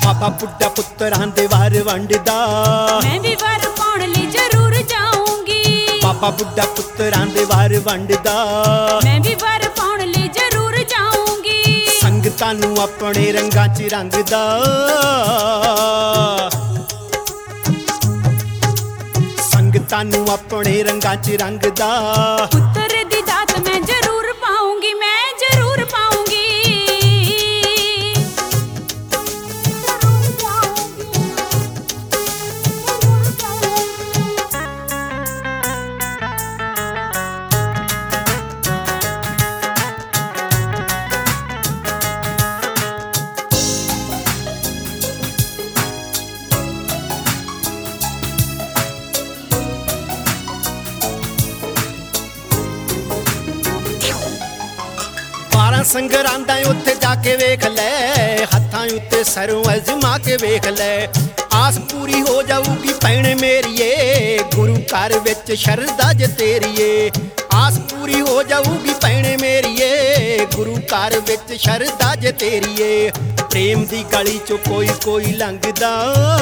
ਬਾਬਾ ਬੁੱਢਾ ਪੁੱਤਰਾਂ ਦੇ ਵਾਰ ਵੰਡਦਾ। ਮੈਂ ਵੀ ਵਾਰ ਪਾਉਣ ਲਈ ਜ਼ਰੂਰ ਜਾਊਂਗੀ। ਬਾਬਾ ਬੁੱਢਾ ਪੁੱਤਰਾਂ ਦੇ ਵਾਰ ਵੰਡਦਾ। ਮੈਂ ਵੀ ਵਾਰ ਪਾਉਣ ਲਈ ਜ਼ਰੂਰ ਜਾਊਂਗੀ। ਸੰਗਤਾਂ ਨੂੰ ਆਪਣੇ ਰੰਗਾਂ 'ਚ ਰੰਗਦਾ। ਸੰਗਤਾਂ ਨੂੰ ਆਪਣੇ ਰੰਗਾਂ 'ਚ ਰੰਗਦਾ। ਪੁੱਤਰ ਦੀ ਦਾਤ ਮੈਂ ਜ਼ਰੂਰ ਪਾਊਂਗੀ, ਮੈਂ ਜ਼ਰੂਰ ਪਾਊਂਗੀ। ਸੰਗਰਾਂ ਦਾ ਉੱਥੇ ਜਾ ਕੇ ਵੇਖ ਲੈ, ਹੱਥਾਂ ਉੱਤੇ ਸਰੋਂ ਅਜ਼ਮਾ ਕੇ ਵੇਖ ਲੈ। ਆਸ ਪੂਰੀ ਹੋ ਜਾਊਗੀ ਭੈਣੇ ਮੇਰੀਏ, ਗੁਰੂ ਘਰ ਵਿੱਚ ਸ਼ਰਧਾ ਜੇ ਤੇਰੀਏ। ਆਸ ਪੂਰੀ ਹੋ ਜਾਊਗੀ ਭੈਣੇ ਮੇਰੀਏ, ਗੁਰੂ ਘਰ ਵਿੱਚ ਸ਼ਰਧਾ ਜੇ ਤੇਰੀਏ। ਪ੍ਰੇਮ ਦੀ ਗਲੀ ਚੋਂ ਕੋਈ ਕੋਈ ਲੰਘਦਾ।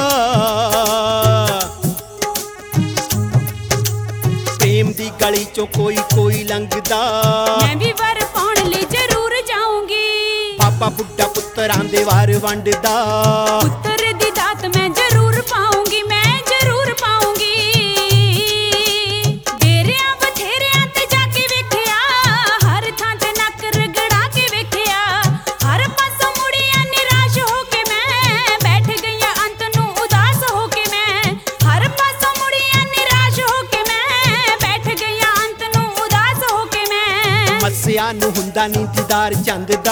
ਪ੍ਰੇਮ ਦੀ ਗਲੀ ਚੋਂ ਕੋਈ ਕੋਈ ਲੰਘਦਾ। ਮੈਂ ਵੀ ਵਾਰ ਪਾਉਣ ਲਈ ਜ਼ਰੂਰ ਜਾਊਂਗੀ। ਬਾਬਾ ਬੁੱਢਾ ਪੁੱਤਰਾਂ ਦੇ ਵਾਰ ਵੰਡਦਾ। ਪੁੱਤਰ ਦੀ ਦਾਤ ਮੈਂ ਜ਼ਰੂਰ ਪਾਊਂਗੀ, ਮੈਂ ਜ਼ਰੂਰ ਪਾਊਂਗੀ। ਡੇਰਿਆਂ ਬਥੇਰਿਆਂ ਤੇ ਜਾ ਕੇ ਵੇਖਿਆ, ਹਰ ਥਾਂ ਤੇ ਨੱਕ ਰਗੜਾ ਕੇ ਵੇਖਿਆ। ਹਰ ਪਾਸੋਂ ਮੁੜੀਆਂ ਨਿਰਾਸ਼ ਹੋ ਕੇ ਮੈਂ ਬੈਠ ਗਈਆਂ ਅੰਤ ਨੂੰ ਉਦਾਸ ਹੋ ਕੇ ਮੈਂ। ਹਰ ਪਾਸੋਂ ਮੁੜੀਆਂ ਨਿਰਾਸ਼ ਹੋ ਕੇ ਮੈਂ ਬੈਠ ਗਈਆਂ ਅੰਤ ਨੂੰ ਉਦਾਸ ਹੋ ਕੇ ਮੈਂ। ਮੱਸਿਆ ਨੂੰ ਹੁੰਦਾ ਨੀ ਦੀਦਾਰ ਚੰਦ ਦਾ।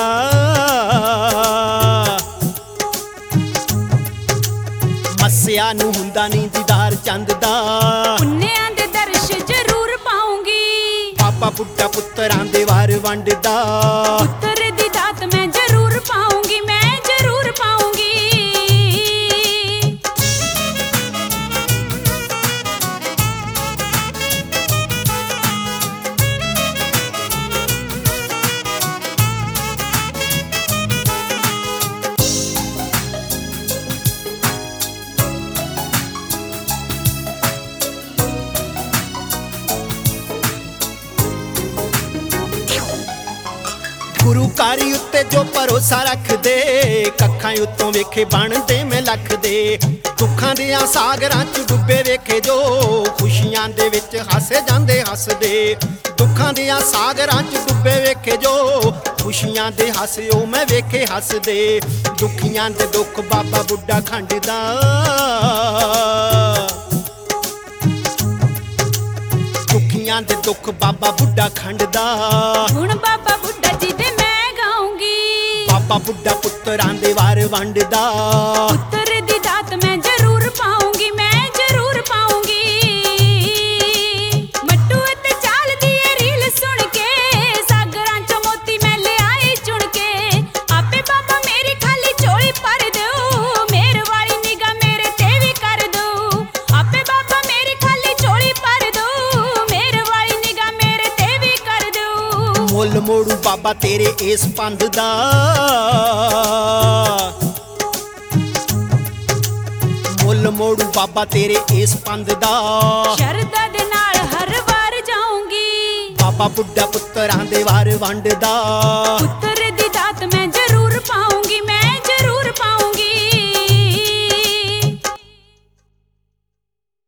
ਮੱਸਿਆ ਨੂੰ ਹੁੰਦਾ ਨੀ ਦੀਦਾਰ ਚੰਦ ਦਾ। ਪੁੰਨਿਆਂ ਦੇ ਦਰਸ਼ ਜ਼ਰੂਰ ਪਾਊਂਗੀ। ਬਾਬਾ ਬੁੱਢਾ ਪੁੱਤਰਾਂ ਦੇ ਵਾਰ ਵੰਡਦਾ। ਪੁੱਤਰ ਦੀ ਦਾਤ ਮੈਂ ਜ਼ਰੂਰ ਪਾਊਂਗੀ, ਮੈਂ ਜ਼ਰੂਰ ਪਾਊਂਗੀ। ਗੁਰੂ ਘਰ ਉੱਤੇ ਜੋ ਭਰੋਸਾ ਰੱਖਦੇ, ਕੱਖਾਂ ਉੱਤੋਂ ਵੇਖੇ ਬਣਦੇ ਮੈਂ ਲੱਖਦੇ। ਦੁੱਖਾਂ ਦੀਆਂ ਸਾਗਰਾਂ 'ਚ ਡੁੱਬੇ ਵੇਖੇ ਜੋ, ਖੁਸ਼ੀਆਂ ਦੇ ਵਿੱਚ ਹੱਸੇ ਜਾਂਦੇ ਹੱਸਦੇ। ਦੁੱਖਾਂ ਦੀਆਂ ਸਾਗਰਾਂ 'ਚ ਡੁੱਬੇ ਵੇਖੇ ਜੋ, ਖੁਸ਼ੀਆਂ ਦੇ ਹੱਸਿਓ ਮੈਂ ਵੇਖੇ ਹੱਸਦੇ। ਦੁਖੀਆਂ ਦੇ ਦੁੱਖ ਬਾਬਾ ਬੁੱਢਾ ਖੰਡਦਾ। ਦੁਖੀਆਂ ਦੇ ਦੁੱਖ ਬਾਬਾ ਬੁੱਢਾ ਖੰਡਦਾ। ਹੁਣ ਬਾਬਾ ਬੁੱਢਾ ਜੀ ਦੇ ਮੈਂ ਗਾਊਂਗੀ। ਬਾਬਾ ਬੁੱਢਾ ਪੁੱਤਰਾਂ ਦੇ ਵਾਰ ਵੰਡਦਾ। ਪੁੱਤਰ ਦੀ ਦਾਤ ਮੈਂ ਜ਼ਰੂਰ ਪਾਊਂਗੀ, ਮੈਂ ਜ਼ਰੂਰ ਪਾਊਂਗੀ। ਮੱਟੂ ਅਤੇ ਚਾਲ ਦੀ ਇਹ ਰੀਲ ਸੁਣ ਕੇ, ਸਾਗਰਾਂ 'ਚੋਂ ਮੋਤੀ ਮੈਂ ਲਿਆਈ ਚੁਣ ਕੇ। ਆਪੇ ਬਾਬਾ ਮੇਰੀ ਖਾਲੀ ਝੋਲੀ ਭਰ ਦਿਓ, ਮੇਰ ਵਾਲੀ ਨਿਗਾਹ ਮੇਰੇ ਤੇ ਵੀ ਕਰ ਦਿਓ। ਆਪੇ ਬਾਬਾ ਮੇਰੀ ਖਾਲੀ ਝੋਲੀ ਭਰ ਦਿਓ, ਮੇਰ ਵਾਲੀ ਨਿਗਾਹ ਮੇਰੇ ਤੇ ਵੀ ਕਰ ਦਿਓ। ਮੁੱਲ ਮੋੜੂ ਬਾਬਾ ਤੇਰੇ ਇਸ ਪੰਧ ਦਾ। ਮੁੱਲ ਮੋੜੂ ਬਾਬਾ ਤੇਰੇ ਇਸ ਪੰਧ ਦਾ। ਸ਼ਰਧਾ ਦੇ ਨਾਲ ਹਰ ਵਾਰ ਜਾਊਂਗੀ। ਬਾਬਾ ਬੁੱਢਾ ਪੁੱਤਰਾਂ ਦੇ ਵਾਰ ਵੰਡਦਾ। ਪੁੱਤਰ ਦੀ ਦਾਤ ਮੈਂ ਜ਼ਰੂਰ ਪਾਊਂਗੀ, ਮੈਂ ਜ਼ਰੂਰ ਪਾਊਂਗੀ।